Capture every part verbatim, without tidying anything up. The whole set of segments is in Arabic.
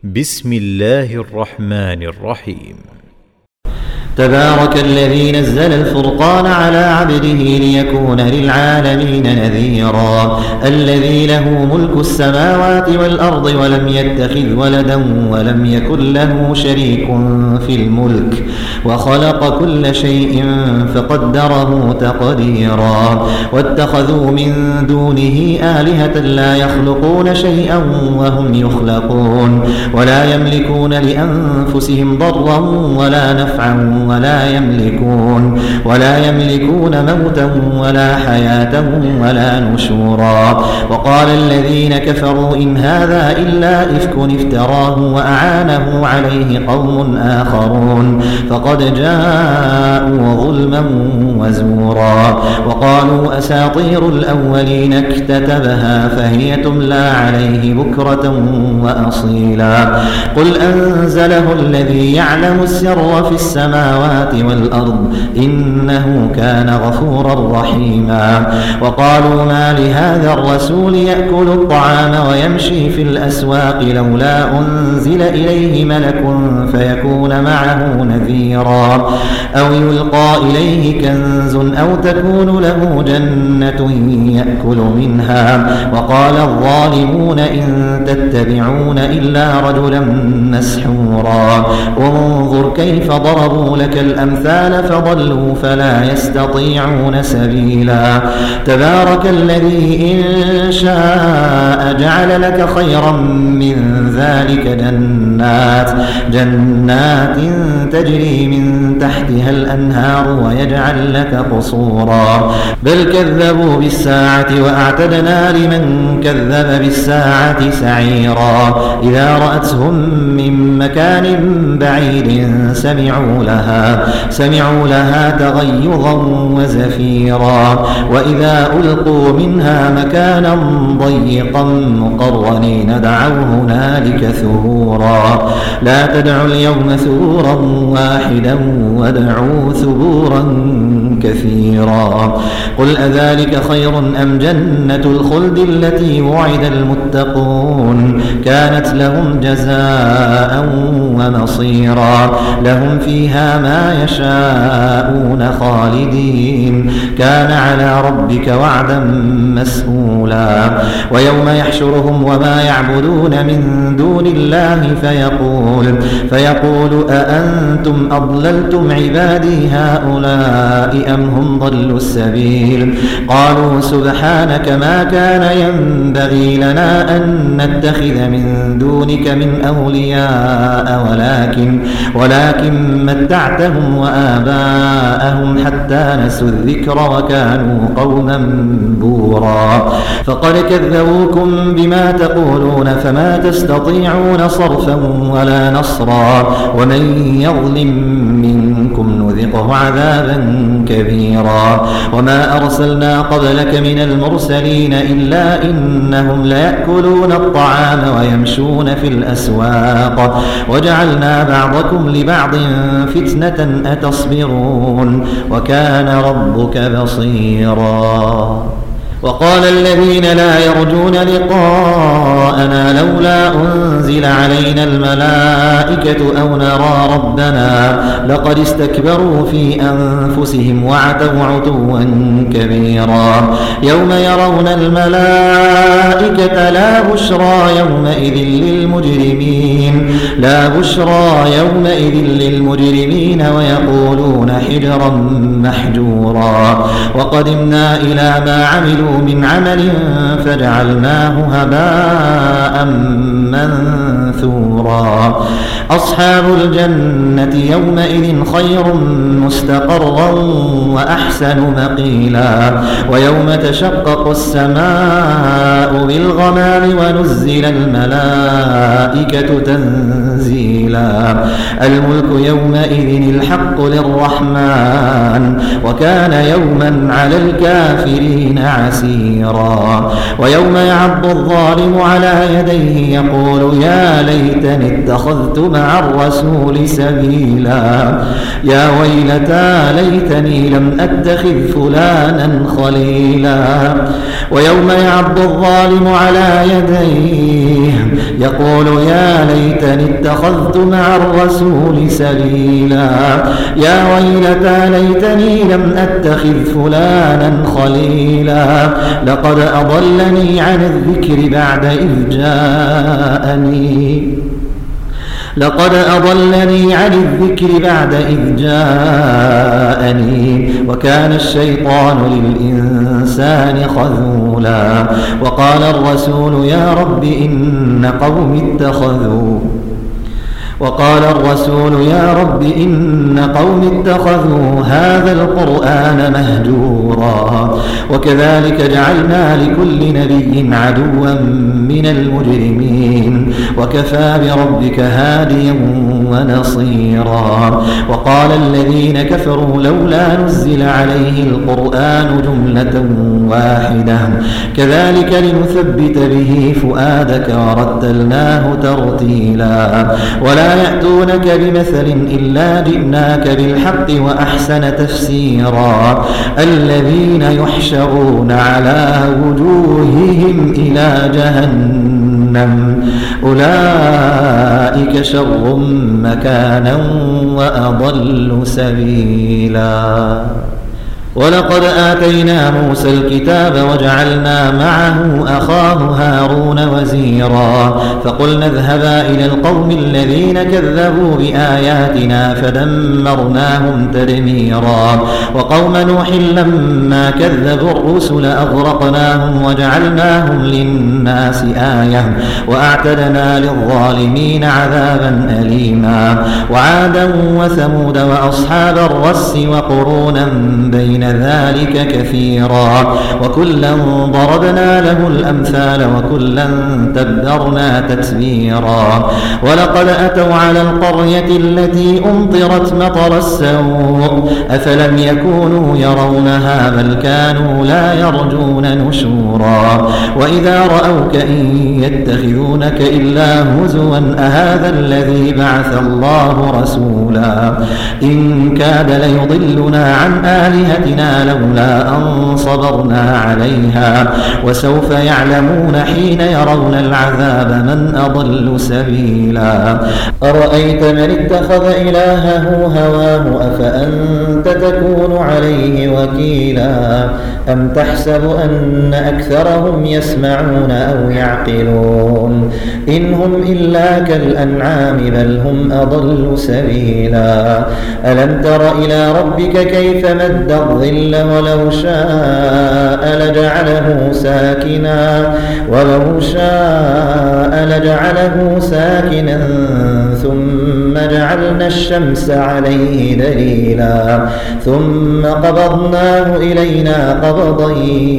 بسم الله الرحمن الرحيم. تبارك الذي نزل الفرقان على عبده ليكون للعالمين نذيرا. الذي له ملك السماوات والأرض ولم يتخذ ولدا ولم يكن له شريك في الملك وخلق كل شيء فقدره تقديرا. واتخذوا من دونه آلهة لا يخلقون شيئا وهم يخلقون ولا يملكون لأنفسهم ضرا ولا نفعا ولا يملكون ولا يملكون موتا ولا حياة ولا نشورا. وقال الذين كفروا إن هذا إلا إفك افتراه وأعانه عليه قوم آخرون فقد جاءوا ظلما وزورا. وقالوا أساطير الأولين اكتتبها فهي تملى عليه بكرة وأصيلا. قل أنزله الذي يعلم السر في السماوات والأرض إنه كان غفورا رحيما. وقالوا ما لهذا الرسول يأكل الطعام ويمشي في الأسواق لولا أنزل إليه ملك فيكون معه نذيرا أو يلقى إليه كنز أو تكون له جنة يأكل منها. وقال الظالمون إن تتبعون إلا رجلا مسحورا. انظر كيف ضربوا لك الأمثال فضلوا فلا يستطيعون سبيلا. تبارك الذي إن شاء جعل لك خيرا من ذلك جنات جنات تجري من تحتها الأنهار ويجعل لك قصورا. بل كذبوا بالساعة وأعتدنا لمن كذب بالساعة سعيرا. إذا رأتهم من مكان بعيد سمعوا لها سمعوا لها تغيظا وزفيرا. وإذا ألقوا منها مكانا ضيقا مقرنين دعوا هنالك ثبورا. لا تدعوا اليوم ثبورا واحدا وادعوا ثبورا كثيرا. قل أذلك خير أم جنة الخلد التي وعد المتقون كانت لهم جزاء ومصيرا. لهم فيها ما يشاءون خالدين كان على ربك وعدا مسئولا. ويوم يحشرهم وما يعبدون من دون الله فيقول فيقول أأنتم أضللتم عبادي هؤلاء أم هم ضلوا السبيل. قالوا سبحانك ما كان ينبغي لنا أن نتخذ من دونك من أولياء ولكن ولكن متعتهم وآباءهم حتى نسوا الذكر وكانوا قوما بورا. فقد كذبوكم بما تقولون فما تستطيعون صرفا ولا نصرا. ومن يظلم منكم نذقه عذابا كبيرا. وما أرسلنا قبلك من المرسلين إلا إنهم ليأكلون الطعام ويمشون في الأسواق وجعلنا بعضكم لبعض فتنة أتصبرون وكان ربك بصيرا. وقال الذين لا يرجون لقاءنا لولا أنزل علينا الملائكة أو نرى ربنا لقد استكبروا في أنفسهم وعتوا عتوا كبيرا. يوم يرون الملائكة لا بشرى يومئذ للمجرمين لا بشرى يومئذ للمجرمين ويقولون حجرا محجورا. وقدمنا إلى ما عملوا من عمل فجعلناه هباء منثورا. أصحاب الجنة يومئذ خير مستقرا وأحسن مقيلا. ويوم تشقق السماء بالغمام ونزل الملائكة تنزيلا. الملك يومئذ الحق للرحمن وكان يوما على الكافرين عسيرا. ويوم يعض الظالم على يديه يقول يا ليتني اتخذت مع الرسول سبيلا. يا ويلتى ليتني لم أتخذ فلانا خليلا. ويوم يعض الظالم على يديه يقول يا ليتني اتخذت مع الرسول سبيلا يا ويلتى ليتني لم أتخذ فلانا خليلا لقد أضلني عن الذكر بعد إذ جاءني لقد أضلني عن الذكر بعد إذ جاءني وكان الشيطان للإنسان خذولا وقال الرسول يا رب إن قوم اتخذوا وقال الرسول يا رب إن قوم اتخذوا هذا القرآن مهجورا وكذلك جعلنا لكل نبي عدوا من المجرمين وكفى بربك هاديا ونصيرا وقال الذين كفروا لولا نزل عليه القرآن جملة واحدة كذلك لنثبت به فؤادك ورتلناه ترتيلا ولا يأتونك بمثل إلا جئناك بالحق وأحسن تفسيرا الذين يحشرون على وجوههم إلى جهنم أولئك شر مكانا وأضل سبيلا ولقد آتينا موسى الكتاب وجعلنا معه أخاه هارون وزيرا فقلنا اذهبا إلى القوم الذين كذبوا بآياتنا فدمرناهم تدميرا وقوم نوح لما كذبوا الرسل أغرقناهم وجعلناهم للناس آية وأعتدنا للظالمين عذابا أليما وعادا وثمود وأصحاب الرس وقرونا بين ذلك كثيرا وكلا ضربنا له الأمثال وكلا تبرنا تتبيرا ولقد أتوا على القرية التي أمطرت مطر السوء أفلم يكونوا يرونها بل كانوا لا يرجون نشورا وإذا رأوك إن يتخذونك إلا هزوا أهذا الذي بعث الله رسولا إن كاد ليضلنا عن آلهتنا لولا أن صبرنا عليها وسوف يعلمون حين يرون العذاب من أضل سبيلا أرأيت من اتخذ إلهه هواه أفأنت تكون عليه وكيلا أم تحسب أن أكثرهم يسمعون أو يعقلون إن هم إلا كالأنعام بل هم أضل سبيلا ألم تر إلى ربك كيف مد الظل ولو شاء لجعله ساكنا ولو شاء لجعله ساكنا ثم جعلنا الشمس عليه دليلا ثم قبضناه إلينا قبضا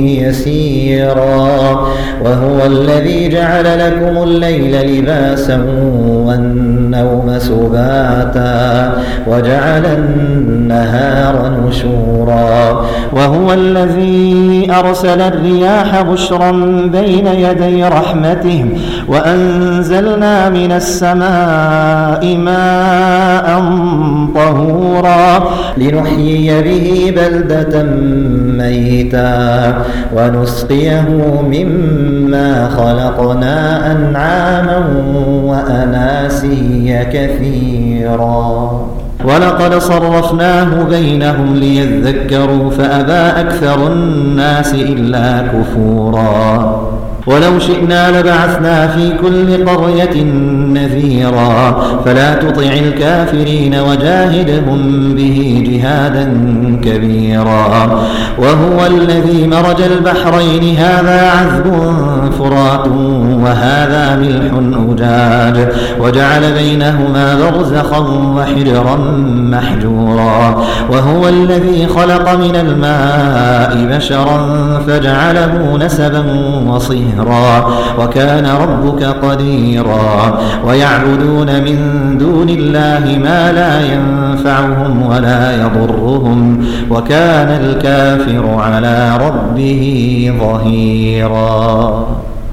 يسيرا وهو الذي جعل لكم الليل لباسا والنوم سباتا وجعل النهار نشورا وهو الذي أرسل الرياح بشرا بين يدي رحمته وأنزلنا من السماء ماء طهورا لنحيي به بلدة ميتا ونسقيه مما خلقنا أنعاما وأناسيا كثيرا ولقد صرفناه بينهم ليذكروا فأبى أكثر الناس إلا كفورا ولو شئنا لبعثنا في كل قرية نذيرا فلا تطع الكافرين وجاهدهم به جهادا كبيرا وهو الذي مرج البحرين هذا عذب فرات وهذا ملح أجاج وجعل بينهما برزخا وحجرا محجورا وهو الذي خلق من الماء بشرا فجعله نسبا وصهرا وكان ربك قديرا ويعبدون من دون الله ما لا ينفعهم ولا يضرهم وكان الكافر على ربه ظهيرا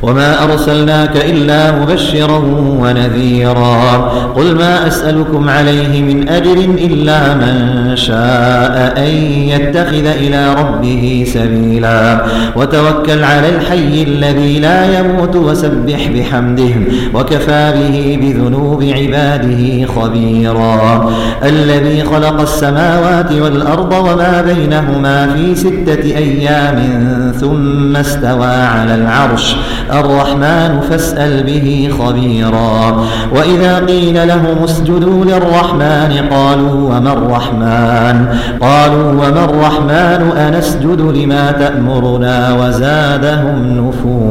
وما أرسلناك إلا مبشرا ونذيرا قل ما أسألكم عليه من أجر إلا من شاء أن يتخذ إلى ربه سبيلا وتوكل على الحي الذي لا يموت وسبح بحمده وكفى به بذنوب عباده خبيرا الذي خلق السماوات والأرض وما بينهما في ستة أيام ثم استوى على العرش الرحمن فاسأل به خبيرا وإذا قيل لهم اسجدوا للرحمن قالوا وما الرحمن قالوا وما الرحمن أنسجد لما تأمرنا وزادهم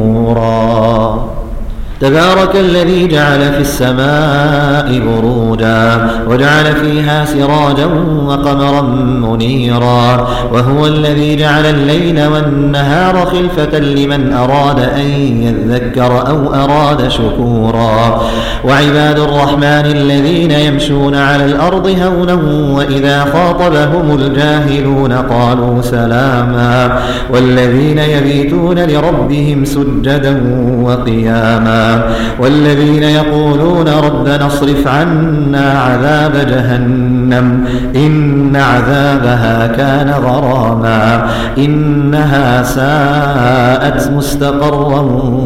نفورا تبارك الذي جعل في السماء بروجا وجعل فيها سراجا وقمرا منيرا وهو الذي جعل الليل والنهار خلفة لمن أراد أن يذكر أو أراد شكورا وعباد الرحمن الذين يمشون على الأرض هونا وإذا خاطبهم الجاهلون قالوا سلاما والذين يبيتون لربهم سجدا وقياما والذين يقولون ربنا اصرف عنا عذاب جهنم إن عذابها كان غراما إنها ساءت مستقرا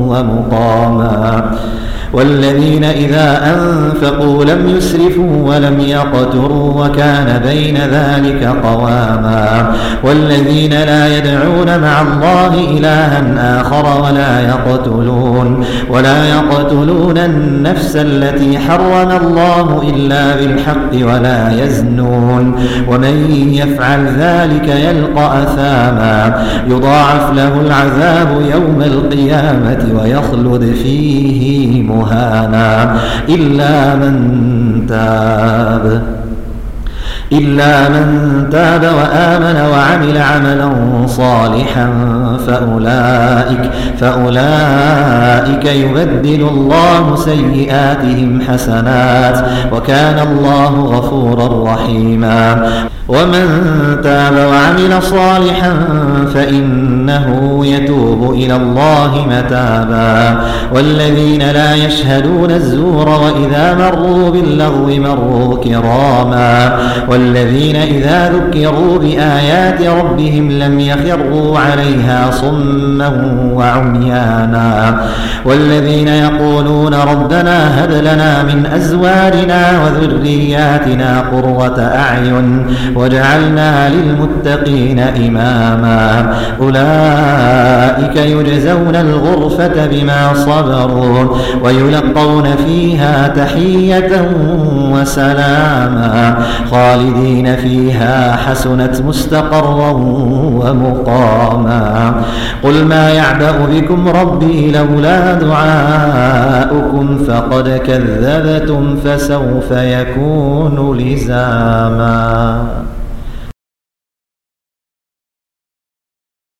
ومقاما والذين إذا أنفقوا لم يسرفوا ولم يقتروا وكان بين ذلك قواما والذين لا يدعون مع الله إلها آخر ولا يقتلون ولا يقتلون النفس التي حرم الله إلا بالحق ولا يزنون ومن يفعل ذلك يلقى أثاما يضاعف له العذاب يوم القيامة ويخلد فيه مهانا إلا من تاب إلا من تاب وآمن وعمل عملا صالحا فأولئك, فأولئك يبدل الله سيئاتهم حسنات وكان الله غفورا رحيما ومن تاب وعمل صالحا فإنه يتوب إلى الله متابا والذين لا يشهدون الزور وإذا مروا باللغو مروا كراما والذين إذا ذكروا بآيات ربهم لم يخروا عليها صما وعميانا والذين يقولون ربنا هب لنا من أزواجنا وذرياتنا قرة أعين وجعلنا للمتقين إماما أولئك يجزون الغرفة بما صبروا ويلقون فيها تحية وسلاما خالدين فيها حسنت مستقرا ومقاما قل ما يعبأ بكم ربي لولا دعاؤكم فقد كذبتم فسوف يكون لزاما.